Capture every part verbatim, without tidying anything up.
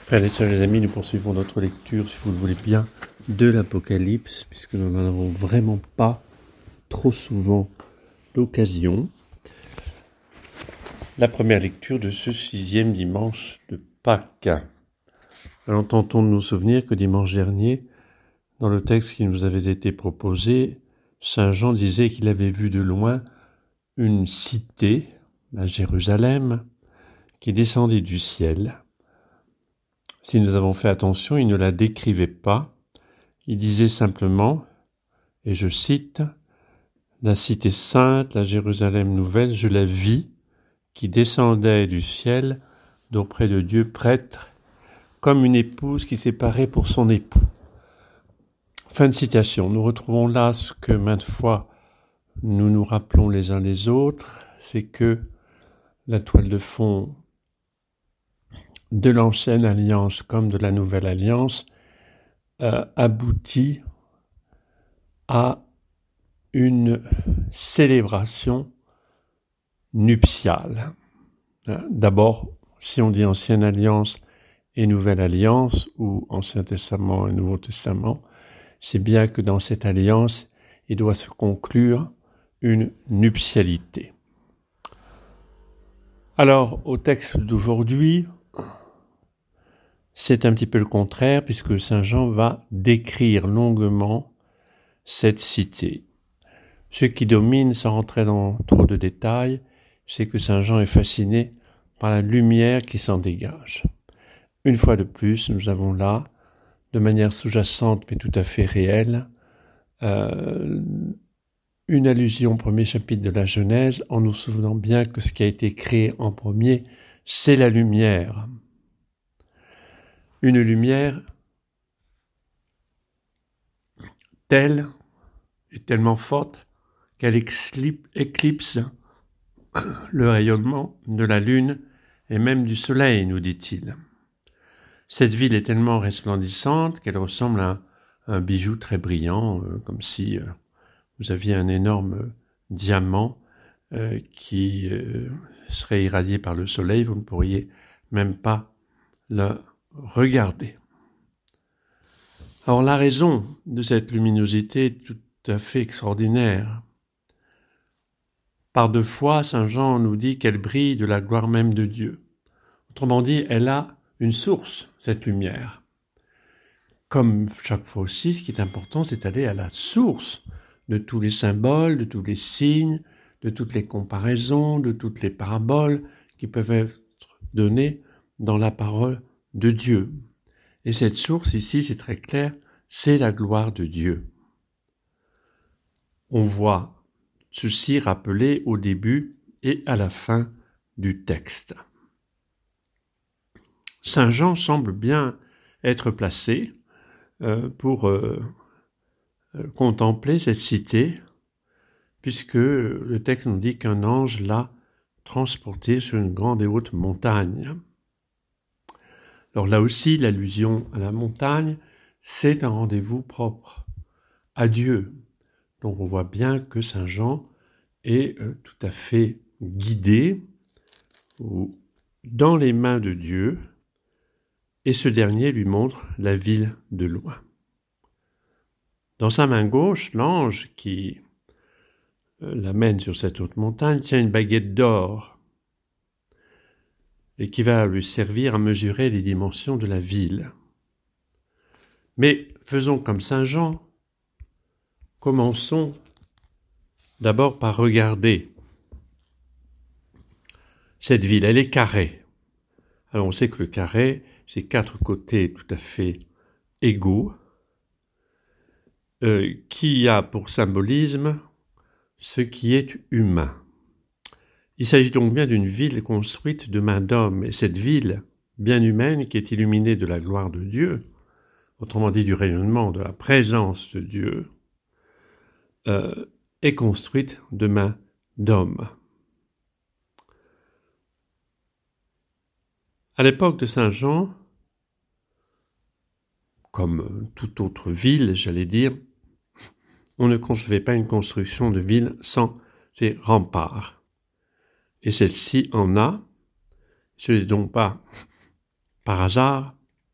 Frères et sœurs, les amis, nous poursuivons notre lecture, si vous le voulez bien, de l'Apocalypse, puisque nous n'en avons vraiment pas trop souvent l'occasion. La première lecture de ce sixième dimanche de Pâques. Alors, tentons de nous souvenir que dimanche dernier, dans le texte qui nous avait été proposé, Saint Jean disait qu'il avait vu de loin une cité, la Jérusalem, qui descendait du ciel. Si nous avons fait attention, il ne la décrivait pas. Il disait simplement, et je cite, « La cité sainte, la Jérusalem nouvelle, je la vis, qui descendait du ciel d'auprès de Dieu prêtre, comme une épouse qui s'est parée pour son époux. » Fin de citation. Nous retrouvons là ce que maintes fois nous nous rappelons les uns les autres, c'est que la toile de fond de l'ancienne alliance comme de la nouvelle alliance euh, aboutit à une célébration nuptiale. D'abord, si on dit ancienne alliance et nouvelle alliance, ou ancien testament et nouveau testament, c'est bien que dans cette alliance, il doit se conclure une nuptialité. Alors, au texte d'aujourd'hui, c'est un petit peu le contraire, puisque Saint Jean va décrire longuement cette cité. Ce qui domine, sans rentrer dans trop de détails, c'est que Saint Jean est fasciné par la lumière qui s'en dégage. Une fois de plus, nous avons là, de manière sous-jacente mais tout à fait réelle, euh, une allusion au premier chapitre de la Genèse, en nous souvenant bien que ce qui a été créé en premier, c'est la lumière. Une lumière telle et tellement forte qu'elle éclipse le rayonnement de la lune et même du soleil, nous dit-il. Cette ville est tellement resplendissante qu'elle ressemble à un, un bijou très brillant, euh, comme si euh, vous aviez un énorme diamant euh, qui euh, serait irradié par le soleil, vous ne pourriez même pas le regarder. Alors la raison de cette luminosité est tout à fait extraordinaire. Par deux fois, Saint Jean nous dit qu'elle brille de la gloire même de Dieu. Autrement dit, elle a une source, cette lumière. Comme chaque fois aussi, ce qui est important, c'est d'aller à la source de tous les symboles, de tous les signes, de toutes les comparaisons, de toutes les paraboles qui peuvent être données dans la parole de Dieu. Et cette source ici, c'est très clair, c'est la gloire de Dieu. On voit ceci rappelé au début et à la fin du texte. Saint Jean semble bien être placé euh, pour euh, contempler cette cité, puisque le texte nous dit qu'un ange l'a transporté sur une grande et haute montagne. Alors là aussi, l'allusion à la montagne, c'est un rendez-vous propre à Dieu. Donc on voit bien que Saint Jean est euh, tout à fait guidé ou dans les mains de Dieu, et ce dernier lui montre la ville de loin. Dans sa main gauche, l'ange qui euh, l'amène sur cette haute montagne tient une baguette d'or et qui va lui servir à mesurer les dimensions de la ville. Mais faisons comme Saint Jean, commençons d'abord par regarder cette ville. Elle est carrée. Alors on sait que le carré, c'est quatre côtés tout à fait égaux, euh, qui a pour symbolisme ce qui est humain. Il s'agit donc bien d'une ville construite de main d'homme, et cette ville, bien humaine, qui est illuminée de la gloire de Dieu, autrement dit du rayonnement, de la présence de Dieu, euh, est construite de main d'homme. À l'époque de Saint Jean, comme toute autre ville, j'allais dire, on ne concevait pas une construction de ville sans ses remparts. Et celle-ci en a, ce n'est donc pas par hasard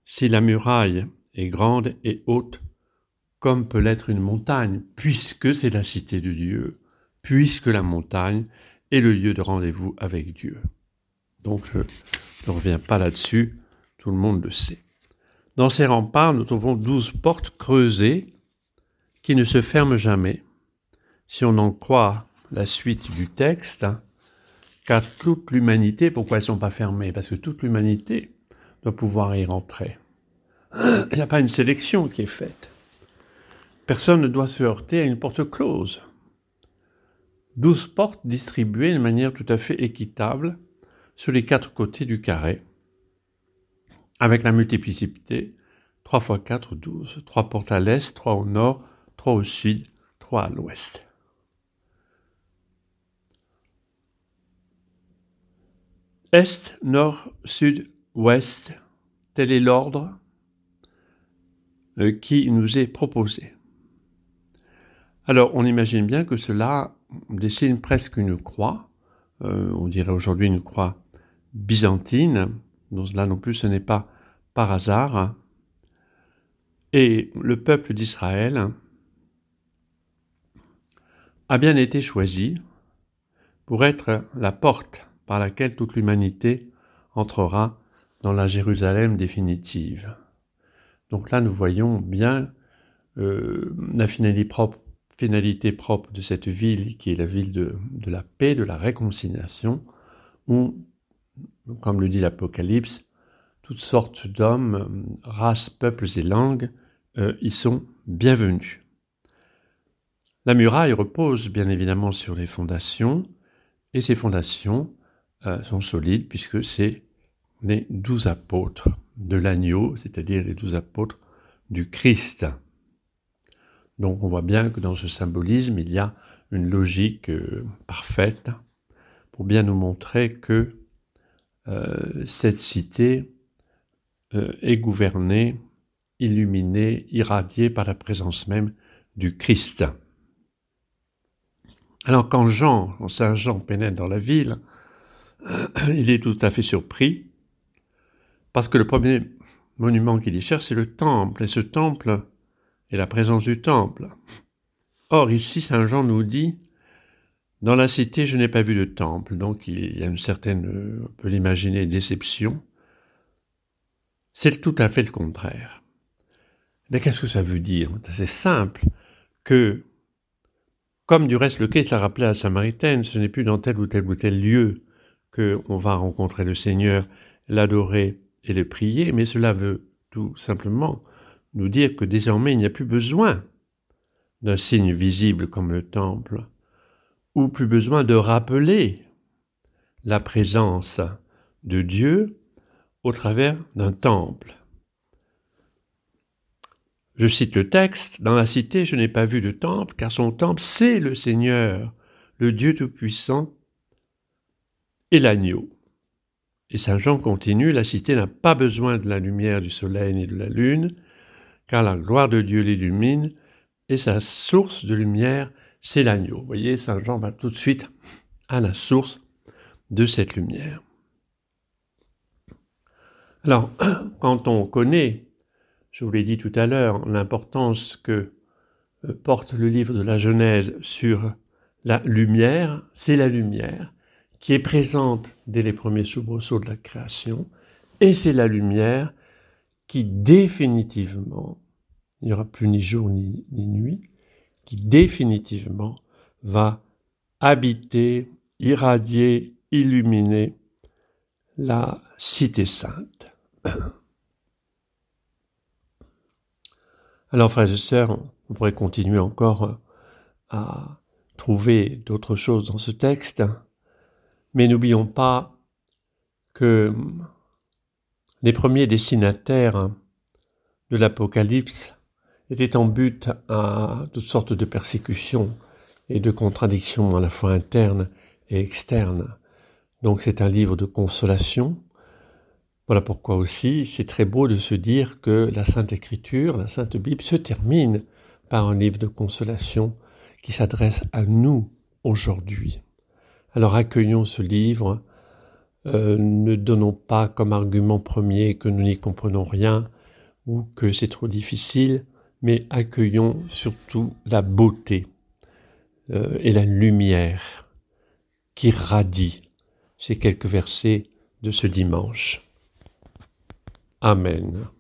si la muraille est grande et haute, comme peut l'être une montagne, puisque c'est la cité de Dieu, puisque la montagne est le lieu de rendez-vous avec Dieu. Donc je ne reviens pas là-dessus, tout le monde le sait. Dans ces remparts, nous trouvons douze portes creusées qui ne se ferment jamais, si on en croit la suite du texte, car toute l'humanité, pourquoi elles ne sont pas fermées? Parce que toute l'humanité doit pouvoir y rentrer. Il n'y a pas une sélection qui est faite. Personne ne doit se heurter à une porte close. Douze portes distribuées de manière tout à fait équitable sur les quatre côtés du carré, avec la multiplicité, trois fois quatre, douze. Trois portes à l'est, trois au nord, trois au sud, trois à l'ouest. Est, nord, sud, ouest, tel est l'ordre euh, qui nous est proposé. Alors, on imagine bien que cela dessine presque une croix, euh, on dirait aujourd'hui une croix byzantine, donc là non plus ce n'est pas par hasard. Et le peuple d'Israël a bien été choisi pour être la porte par laquelle toute l'humanité entrera dans la Jérusalem définitive. Donc là, nous voyons bien euh, la finalité propre, finalité propre de cette ville qui est la ville de, de la paix, de la réconciliation, où, comme le dit l'Apocalypse, toutes sortes d'hommes, races, peuples et langues euh, y sont bienvenus. La muraille repose bien évidemment sur les fondations, et ces fondations euh, sont solides puisque c'est les douze apôtres de l'agneau, c'est-à-dire les douze apôtres du Christ. Donc on voit bien que dans ce symbolisme, il y a une logique euh, parfaite pour bien nous montrer que euh, cette cité euh, est gouvernée, illuminée, irradiée par la présence même du Christ. Alors quand Jean, quand Saint Jean pénètre dans la ville, il est tout à fait surpris parce que le premier monument qu'il y cherche, c'est le temple, et ce temple est la présence du temple. Or, ici, Saint Jean nous dit « Dans la cité, je n'ai pas vu de temple ». Donc, il y a une certaine, on peut l'imaginer, déception. C'est tout à fait le contraire. Mais qu'est-ce que ça veut dire? C'est simple, que, comme du reste le Christ l'a rappelé à la Samaritaine, ce n'est plus dans tel ou tel ou tel lieu qu'on va rencontrer le Seigneur, l'adorer et le prier, mais cela veut tout simplement nous dire que désormais il n'y a plus besoin d'un signe visible comme le temple, ou plus besoin de rappeler la présence de Dieu au travers d'un temple. Je cite le texte, « Dans la cité, je n'ai pas vu de temple, car son temple, c'est le Seigneur, le Dieu Tout-Puissant et l'agneau. » Et Saint Jean continue, « La cité n'a pas besoin de la lumière du soleil ni de la lune, car la gloire de Dieu l'illumine, et sa source de lumière, c'est l'agneau. » Vous voyez, Saint Jean va tout de suite à la source de cette lumière. Alors, quand on connaît, je vous l'ai dit tout à l'heure, l'importance que porte le livre de la Genèse sur la lumière, c'est la lumière qui est présente dès les premiers soubresauts de la création, et c'est la lumière qui définitivement, il n'y aura plus ni jour ni, ni nuit, qui définitivement va habiter, irradier, illuminer la cité sainte. Alors, frères et sœurs, on pourrait continuer encore à trouver d'autres choses dans ce texte, mais n'oublions pas que les premiers destinataires de l'Apocalypse étaient en but à toutes sortes de persécutions et de contradictions à la fois internes et externes. Donc c'est un livre de consolation. Voilà pourquoi aussi c'est très beau de se dire que la Sainte Écriture, la Sainte Bible, se termine par un livre de consolation qui s'adresse à nous aujourd'hui. Alors accueillons ce livre, euh, ne donnons pas comme argument premier que nous n'y comprenons rien, ou que c'est trop difficile, mais accueillons surtout la beauté euh, et la lumière qui radie ces quelques versets de ce dimanche. Amen.